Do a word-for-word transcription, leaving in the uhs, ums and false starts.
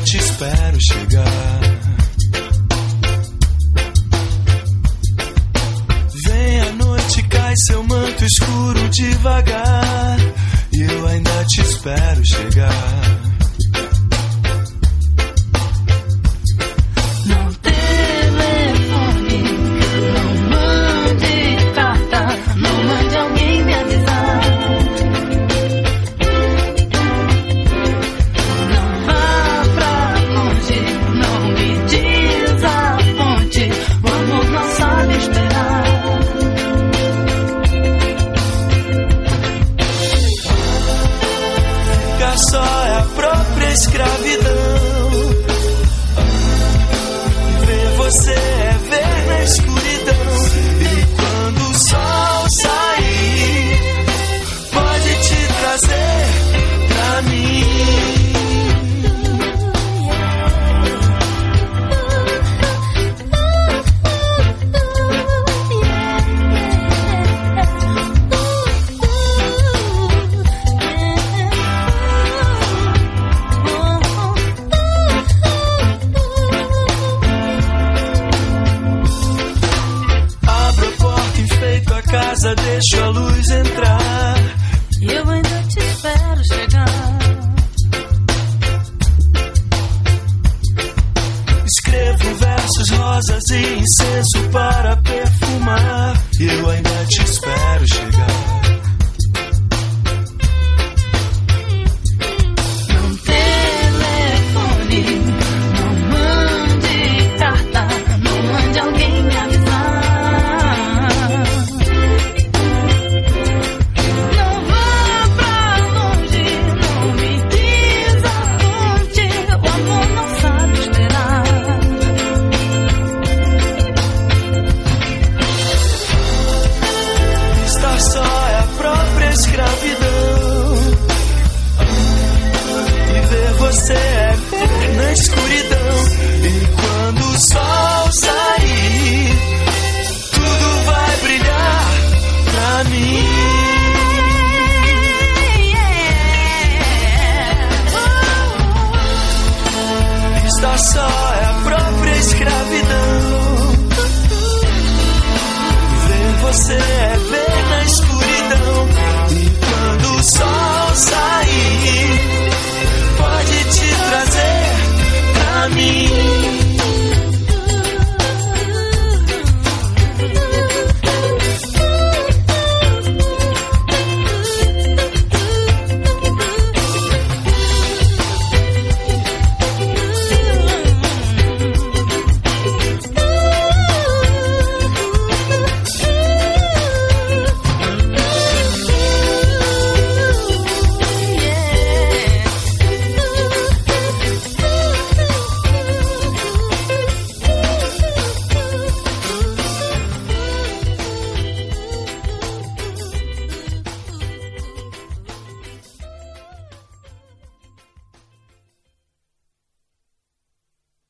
te espero chegar. Vem a noite, cai seu manto escuro devagar, e eu ainda te espero chegar. Escravidão. Ver você é ver na escuridão. E quando o sol sair, pode te trazer pra mim. Deixa a luz entrar, e eu ainda te espero chegar. Escrevo versos, rosas e incenso para perfumar, e eu ainda te espero chegar. Não telefone, não mande carta, não mande alguém me avisar. Você é ver na escuridão. E quando o sol sair, tudo vai brilhar pra mim. Estar só é a própria escravidão. Ver você é ver